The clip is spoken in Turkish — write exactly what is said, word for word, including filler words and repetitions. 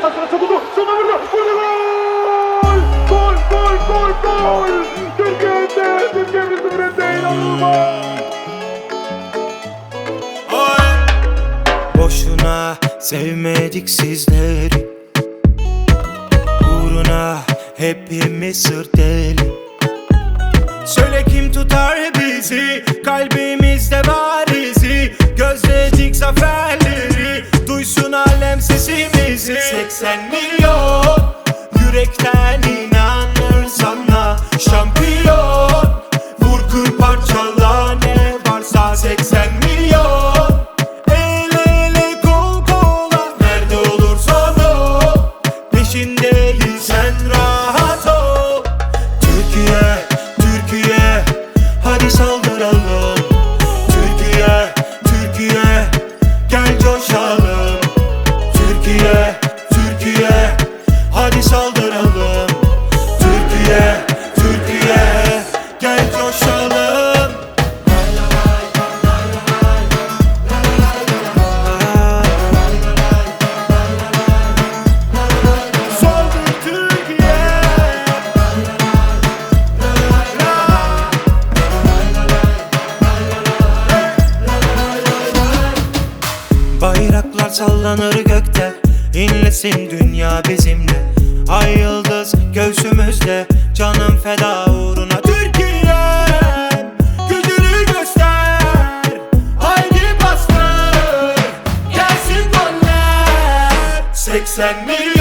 Ondan sonra savundu. Sonra vurdu. Vurdu gol! Gol, gol, gol, gol! Türkiye önde! Türkiye bir sıfır önde! İnanılmaz! Boşuna sevmedik sizleri, uğruna hepimiz sırt deli. Söyle kim tutar bizi, kalbimizde var izi. Gözledik zaferleri, duysun alem sesimizi. seksen milyon yürekten inanır sana. Şampiyon, vur kır parçala ne varsa. seksen milyon el ele kol kola, nerede olursan ol, peşindeyiz sen rahat ol. Türkiye, Türkiye, hadi saldıralım. Türkiye, Türkiye, gel coşalım. Türkiye, Türkiye, hadi saldıralım. Türkiye, Türkiye, gel coşalım. Saldır Türkiye. Bayraklar sallanır gökte, inlesin dünya bizimle. Ay yıldız göğsümüzde, canım feda uğruna. Türkiye'm, gücünü göster, haydi bastır, gelsin goller. seksen milyon